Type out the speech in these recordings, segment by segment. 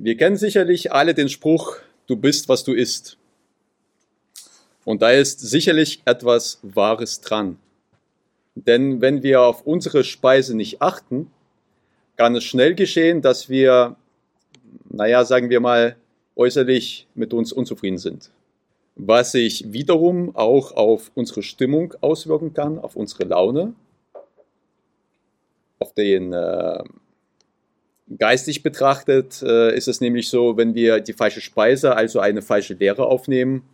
Wir kennen sicherlich alle den Spruch, du bist, was du isst. Und da ist sicherlich etwas Wahres dran. Denn wenn wir auf unsere Speise nicht achten, kann es schnell geschehen, dass wir, sagen wir mal, äußerlich mit uns unzufrieden sind. Was sich wiederum auch auf unsere Stimmung auswirken kann, auf unsere Laune, auf den geistig betrachtet ist es nämlich so, wenn wir die falsche Speise, also eine falsche Lehre aufnehmen,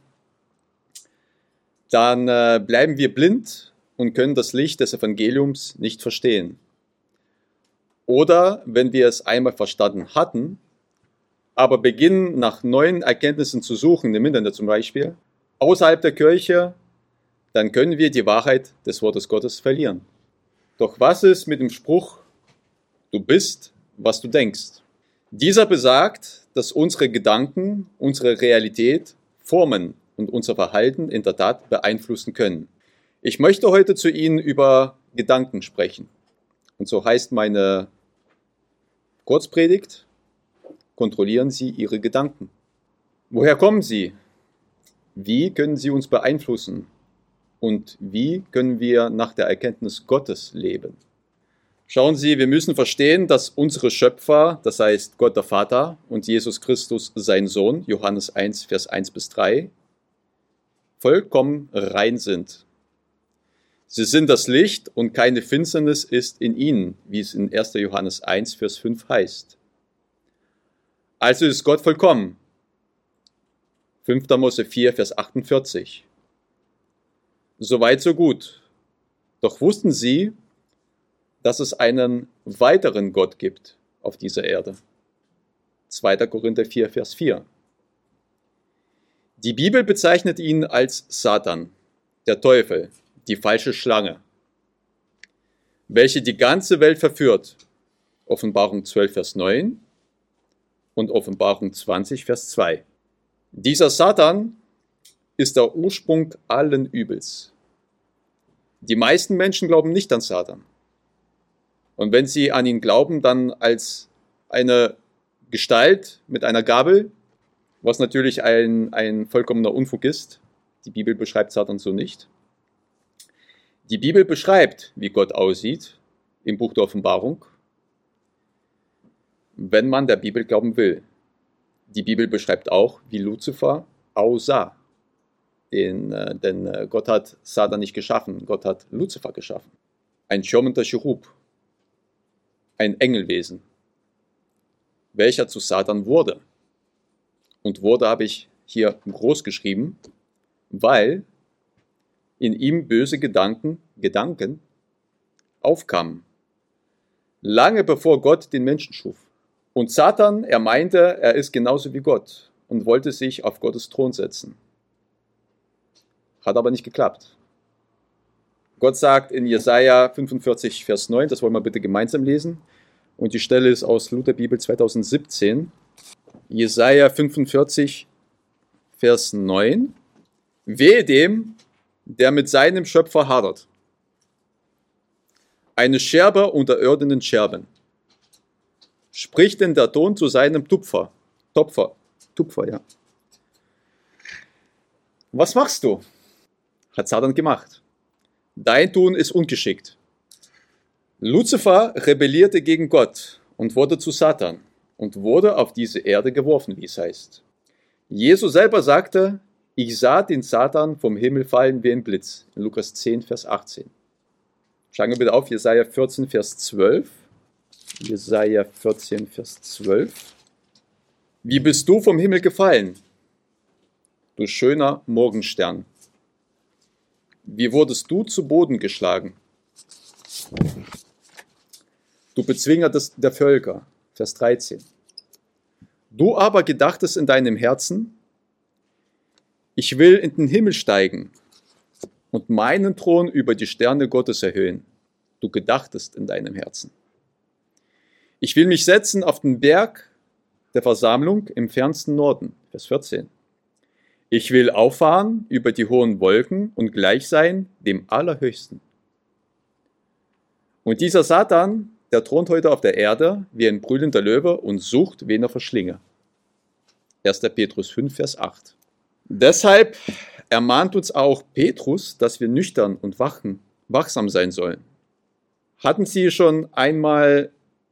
dann bleiben wir blind und können das Licht des Evangeliums nicht verstehen. Oder wenn wir es einmal verstanden hatten, aber beginnen nach neuen Erkenntnissen zu suchen, im Internet zum Beispiel, außerhalb der Kirche, dann können wir die Wahrheit des Wortes Gottes verlieren. Doch was ist mit dem Spruch, du bist, was du denkst? Dieser besagt, dass unsere Gedanken, unsere Realität formen und unser Verhalten in der Tat beeinflussen können. Ich möchte heute zu Ihnen über Gedanken sprechen. Und so heißt meine Kurzpredigt: Kontrollieren Sie Ihre Gedanken. Woher kommen sie? Wie können sie uns beeinflussen? Und wie können wir nach der Erkenntnis Gottes leben? Schauen Sie, wir müssen verstehen, dass unsere Schöpfer, das heißt Gott der Vater und Jesus Christus, sein Sohn, Johannes 1, Vers 1 bis 3, vollkommen rein sind. Sie sind das Licht und keine Finsternis ist in ihnen, wie es in 1. Johannes 1, Vers 5 heißt. Also ist Gott vollkommen. 5. Mose 4, Vers 48. Soweit, so gut. Doch wussten Sie, dass es einen weiteren Gott gibt auf dieser Erde? 2. Korinther 4, Vers 4. Die Bibel bezeichnet ihn als Satan, der Teufel, die falsche Schlange, welche die ganze Welt verführt. Offenbarung 12, Vers 9 und Offenbarung 20, Vers 2. Dieser Satan ist der Ursprung allen Übels. Die meisten Menschen glauben nicht an Satan. Und wenn sie an ihn glauben, dann als eine Gestalt mit einer Gabel, was natürlich ein vollkommener Unfug ist. Die Bibel beschreibt Satan so nicht. Die Bibel beschreibt, wie Gott aussieht im Buch der Offenbarung, wenn man der Bibel glauben will. Die Bibel beschreibt auch, wie Luzifer aussah. Denn Gott hat Satan nicht geschaffen, Gott hat Luzifer geschaffen. Ein schirmender Cherub, ein Engelwesen, welcher zu Satan wurde. Und wurde habe ich hier groß geschrieben, weil in ihm böse Gedanken aufkamen. Lange bevor Gott den Menschen schuf. Und Satan, er meinte, er ist genauso wie Gott und wollte sich auf Gottes Thron setzen. Hat aber nicht geklappt. Gott sagt in Jesaja 45, Vers 9, das wollen wir bitte gemeinsam lesen. Und die Stelle ist aus Lutherbibel 2017. Jesaja 45, Vers 9. Wehe dem, der mit seinem Schöpfer hadert. Eine Scherbe unter irdenen Scherben. Spricht denn der Ton zu seinem Tupfer, ja. Was machst du? Hat Satan gemacht. Dein Tun ist ungeschickt. Luzifer rebellierte gegen Gott und wurde zu Satan und wurde auf diese Erde geworfen, wie es heißt. Jesus selber sagte, ich sah den Satan vom Himmel fallen wie ein Blitz. In Lukas 10, Vers 18. Schauen wir bitte auf, Jesaja 14, Vers 12. Jesaja 14, Vers 12. Wie bist du vom Himmel gefallen, du schöner Morgenstern? Wie wurdest du zu Boden geschlagen? Du Bezwinger der Völker. Vers 13. Du aber gedachtest in deinem Herzen, ich will in den Himmel steigen und meinen Thron über die Sterne Gottes erhöhen. Du gedachtest in deinem Herzen. Ich will mich setzen auf den Berg der Versammlung im fernsten Norden. Vers 14. Ich will auffahren über die hohen Wolken und gleich sein dem Allerhöchsten. Und dieser Satan, der thront heute auf der Erde wie ein brüllender Löwe und sucht, wen er verschlinge. 1. Petrus 5, Vers 8. Deshalb ermahnt uns auch Petrus, dass wir nüchtern und wachsam sein sollen. Hatten Sie schon einmal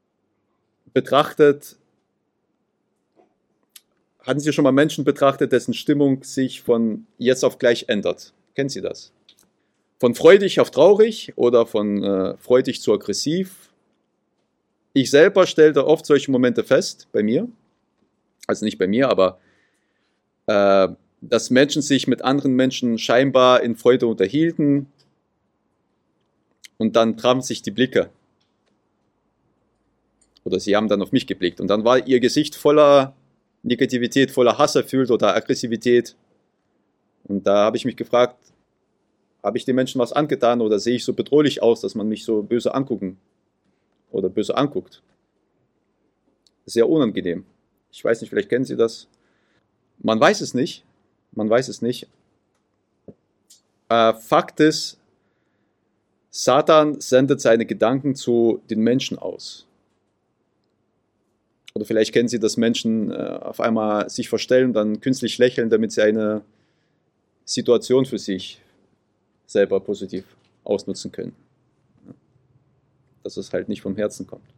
Menschen betrachtet, dessen Stimmung sich von jetzt auf gleich ändert? Kennen Sie das? Von freudig auf traurig oder von freudig zu aggressiv? Ich selber stellte oft solche Momente fest, bei mir. Also nicht bei mir, aber dass Menschen sich mit anderen Menschen scheinbar in Freude unterhielten und dann trafen sich die Blicke. Oder sie haben dann auf mich geblickt und dann war ihr Gesicht voller Negativität, voller Hass erfüllt oder Aggressivität. Und da habe ich mich gefragt, habe ich den Menschen was angetan oder sehe ich so bedrohlich aus, dass man mich so böse angucken oder böse anguckt? Sehr unangenehm. Ich weiß nicht, vielleicht kennen Sie das. Man weiß es nicht. Fakt ist, Satan sendet seine Gedanken zu den Menschen aus. Oder vielleicht kennen Sie, dass Menschen auf einmal sich verstellen, dann künstlich lächeln, damit sie eine Situation für sich selber positiv ausnutzen können. Dass es halt nicht vom Herzen kommt.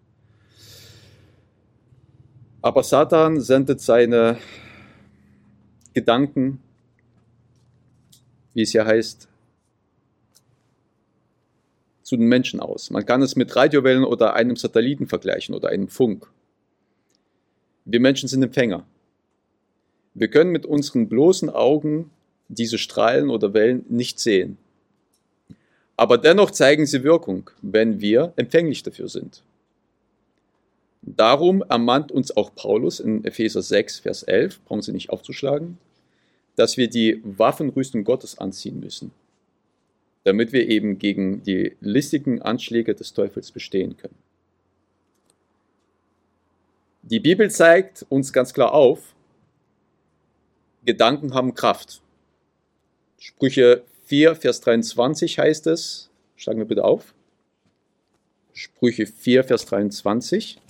Aber Satan sendet seine Gedanken, wie es ja heißt, zu den Menschen aus. Man kann es mit Radiowellen oder einem Satelliten vergleichen oder einem Funk. Wir Menschen sind Empfänger. Wir können mit unseren bloßen Augen diese Strahlen oder Wellen nicht sehen. Aber dennoch zeigen sie Wirkung, wenn wir empfänglich dafür sind. Darum ermahnt uns auch Paulus in Epheser 6, Vers 11, brauchen Sie nicht aufzuschlagen, dass wir die Waffenrüstung Gottes anziehen müssen, damit wir eben gegen die listigen Anschläge des Teufels bestehen können. Die Bibel zeigt uns ganz klar auf, Gedanken haben Kraft. Sprüche 4, Vers 23 heißt es, schlagen wir bitte auf, Sprüche 4, Vers 23.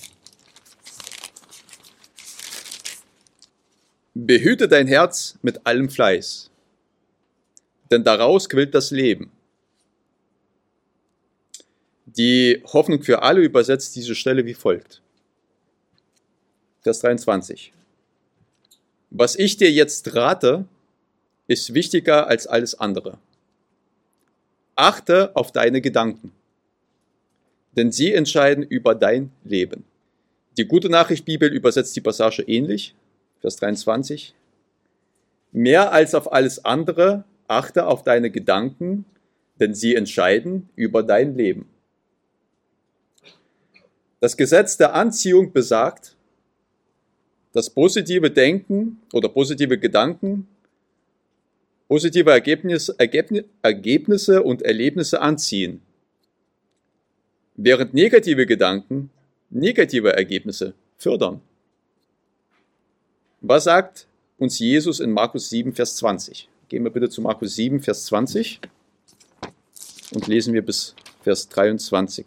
Behüte dein Herz mit allem Fleiß, denn daraus quillt das Leben. Die Hoffnung für alle übersetzt diese Stelle wie folgt. Vers 23. Was ich dir jetzt rate, ist wichtiger als alles andere. Achte auf deine Gedanken, denn sie entscheiden über dein Leben. Die Gute Nachricht Bibel übersetzt die Passage ähnlich. Vers 23. Mehr als auf alles andere, achte auf deine Gedanken, denn sie entscheiden über dein Leben. Das Gesetz der Anziehung besagt, dass positive Denken oder positive Gedanken positive Ergebnisse und Erlebnisse anziehen, während negative Gedanken negative Ergebnisse fördern. Was sagt uns Jesus in Markus 7, Vers 20? Gehen wir bitte zu Markus 7, Vers 20 und lesen wir bis Vers 23.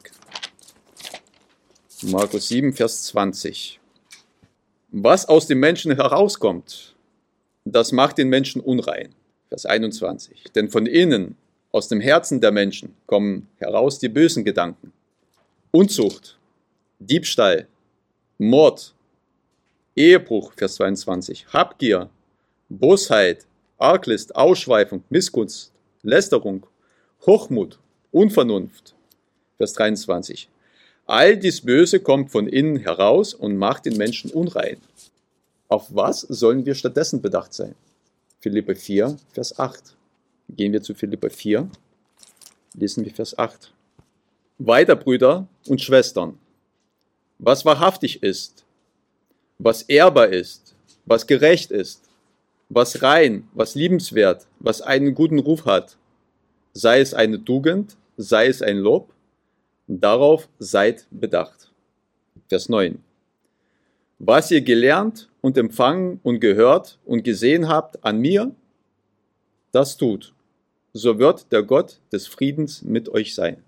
Markus 7, Vers 20. Was aus dem Menschen herauskommt, das macht den Menschen unrein. Vers 21. Denn von innen, aus dem Herzen der Menschen, kommen heraus die bösen Gedanken. Unzucht, Diebstahl, Mord, Ehebruch, Vers 22, Habgier, Bosheit, Arglist, Ausschweifung, Missgunst, Lästerung, Hochmut, Unvernunft, Vers 23. All dies Böse kommt von innen heraus und macht den Menschen unrein. Auf was sollen wir stattdessen bedacht sein? Philipper 4, Vers 8. Gehen wir zu Philipper 4, lesen wir Vers 8. Weiter, Brüder und Schwestern, was wahrhaftig ist, was ehrbar ist, was gerecht ist, was rein, was liebenswert, was einen guten Ruf hat, sei es eine Tugend, sei es ein Lob, darauf seid bedacht. Vers 9. Was ihr gelernt und empfangen und gehört und gesehen habt an mir, das tut, so wird der Gott des Friedens mit euch sein.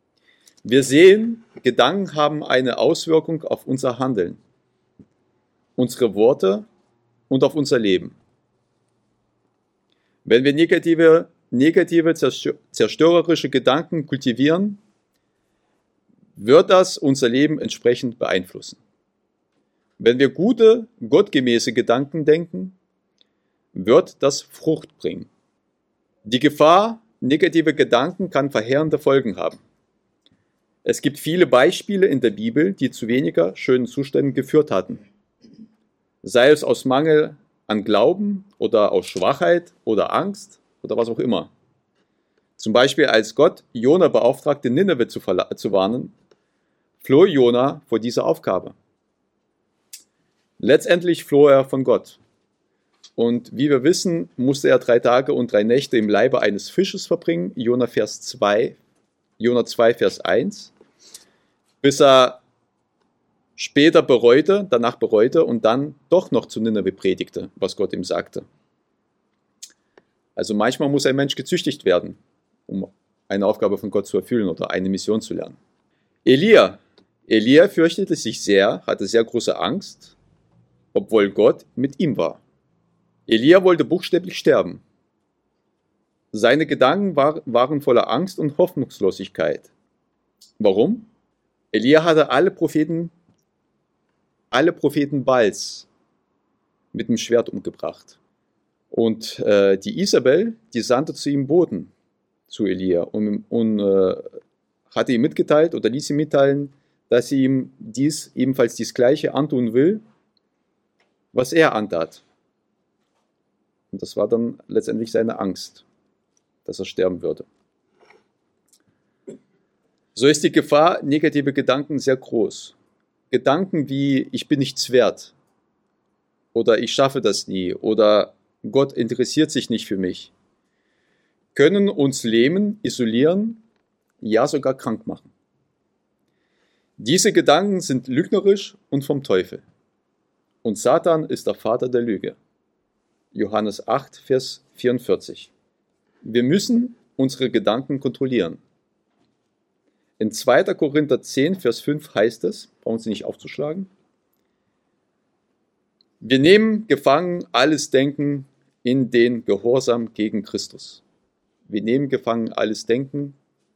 Wir sehen, Gedanken haben eine Auswirkung auf unser Handeln. unsere Worte und auf unser Leben. Wenn wir negative zerstörerische Gedanken kultivieren, wird das unser Leben entsprechend beeinflussen. Wenn wir gute, gottgemäße Gedanken denken, wird das Frucht bringen. Die Gefahr negativer Gedanken kann verheerende Folgen haben. Es gibt viele Beispiele in der Bibel, die zu weniger schönen Zuständen geführt hatten. Sei es aus Mangel an Glauben oder aus Schwachheit oder Angst oder was auch immer. Zum Beispiel als Gott Jona beauftragte, Nineveh zu warnen, floh Jona vor dieser Aufgabe. Letztendlich floh er von Gott. Und wie wir wissen, musste er 3 Tage und 3 Nächte im Leibe eines Fisches verbringen, Jona 2, Vers 1, bis er später danach bereute und dann doch noch zu Nineveh predigte, was Gott ihm sagte. Also manchmal muss ein Mensch gezüchtigt werden, um eine Aufgabe von Gott zu erfüllen oder eine Mission zu lernen. Elia fürchtete sich sehr, hatte sehr große Angst, obwohl Gott mit ihm war. Elia wollte buchstäblich sterben. Seine Gedanken waren voller Angst und Hoffnungslosigkeit. Warum? Elia hatte alle Propheten Baals mit dem Schwert umgebracht. Und die Isabel, die sandte zu ihm Boten, zu Elia, und hatte ihm mitgeteilt oder ließ ihm mitteilen, dass sie ihm ebenfalls dies Gleiche antun will, was er antat. Und das war dann letztendlich seine Angst, dass er sterben würde. So ist die Gefahr negativer Gedanken sehr groß. Gedanken wie, ich bin nichts wert oder ich schaffe das nie oder Gott interessiert sich nicht für mich, können uns lähmen, isolieren, ja sogar krank machen. Diese Gedanken sind lügnerisch und vom Teufel. Und Satan ist der Vater der Lüge. Johannes 8, Vers 44. Wir müssen unsere Gedanken kontrollieren. In 2. Korinther 10, Vers 5 heißt es, brauchen Sie nicht aufzuschlagen, wir nehmen gefangen alles Denken in den Gehorsam gegen Christus. Wir nehmen gefangen alles Denken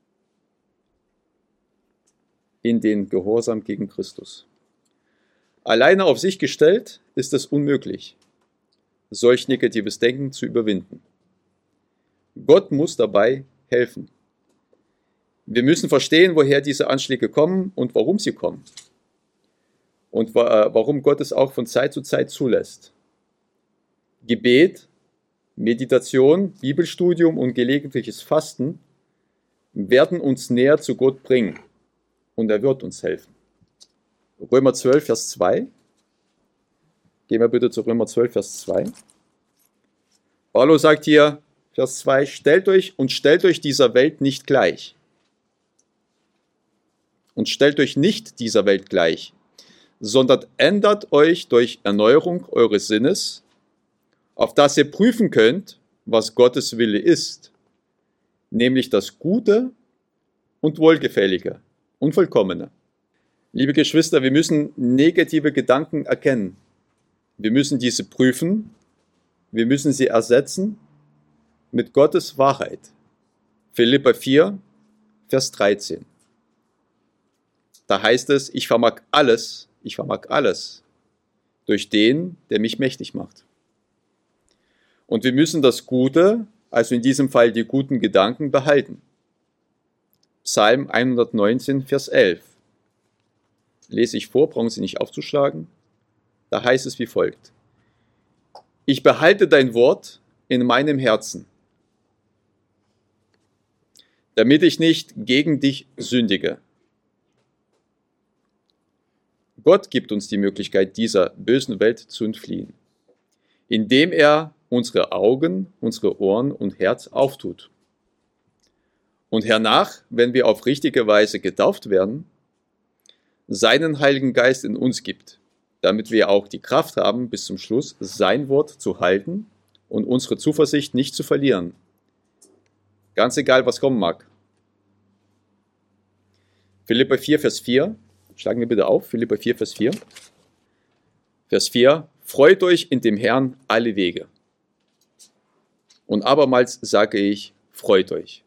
in den Gehorsam gegen Christus. Alleine auf sich gestellt ist es unmöglich, solch negatives Denken zu überwinden. Gott muss dabei helfen. Wir müssen verstehen, woher diese Anschläge kommen und warum sie kommen. Und warum Gott es auch von Zeit zu Zeit zulässt. Gebet, Meditation, Bibelstudium und gelegentliches Fasten werden uns näher zu Gott bringen. Und er wird uns helfen. Römer 12, Vers 2. Gehen wir bitte zu Römer 12, Vers 2. Paulus sagt hier, Vers 2, stellt euch dieser Welt nicht gleich. Und stellt euch nicht dieser Welt gleich, sondern ändert euch durch Erneuerung eures Sinnes, auf dass ihr prüfen könnt, was Gottes Wille ist, nämlich das Gute und Wohlgefällige und Vollkommene. Liebe Geschwister, wir müssen negative Gedanken erkennen. Wir müssen diese prüfen, wir müssen sie ersetzen mit Gottes Wahrheit. Philipper 4, Vers 13. Da heißt es, ich vermag alles durch den, der mich mächtig macht. Und wir müssen das Gute, also in diesem Fall die guten Gedanken, behalten. Psalm 119, Vers 11. Lese ich vor, brauchen Sie nicht aufzuschlagen. Da heißt es wie folgt. Ich behalte dein Wort in meinem Herzen, damit ich nicht gegen dich sündige. Gott gibt uns die Möglichkeit, dieser bösen Welt zu entfliehen, indem er unsere Augen, unsere Ohren und Herz auftut. Und hernach, wenn wir auf richtige Weise getauft werden, seinen Heiligen Geist in uns gibt, damit wir auch die Kraft haben, bis zum Schluss sein Wort zu halten und unsere Zuversicht nicht zu verlieren. Ganz egal, was kommen mag. Philipper 4, Vers 4. Schlagen wir bitte auf, Philipper 4, Vers 4. Vers 4, freut euch in dem Herrn alle Wege. Und abermals sage ich, freut euch.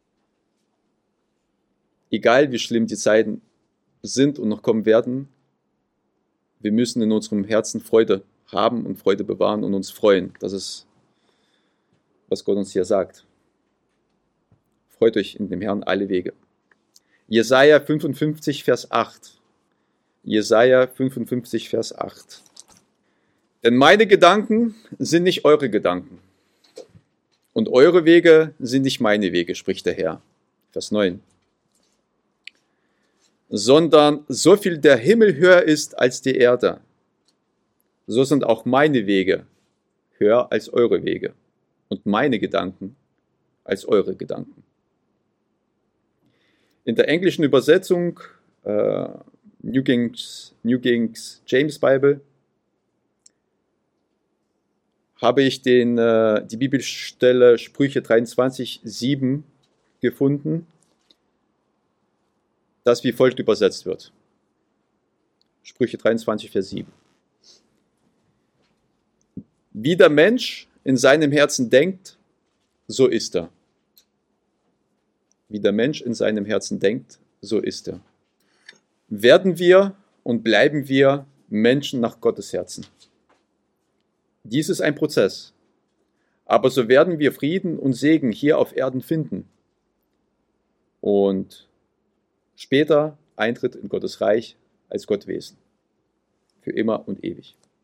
Egal wie schlimm die Zeiten sind und noch kommen werden, wir müssen in unserem Herzen Freude haben und Freude bewahren und uns freuen. Das ist, was Gott uns hier sagt. Freut euch in dem Herrn alle Wege. Jesaja 55, Vers 8. Jesaja 55, Vers 8. Denn meine Gedanken sind nicht eure Gedanken. Und eure Wege sind nicht meine Wege, spricht der Herr. Vers 9. Sondern so viel der Himmel höher ist als die Erde, so sind auch meine Wege höher als eure Wege und meine Gedanken als eure Gedanken. In der englischen Übersetzung New King James Bible habe ich die Bibelstelle Sprüche 23,7 gefunden, das wie folgt übersetzt wird. Sprüche 23, Vers 7. Wie der Mensch in seinem Herzen denkt, so ist er. Wie der Mensch in seinem Herzen denkt, so ist er. Werden wir und bleiben wir Menschen nach Gottes Herzen. Dies ist ein Prozess. Aber so werden wir Frieden und Segen hier auf Erden finden. Und später Eintritt in Gottes Reich als Gottwesen. Für immer und ewig.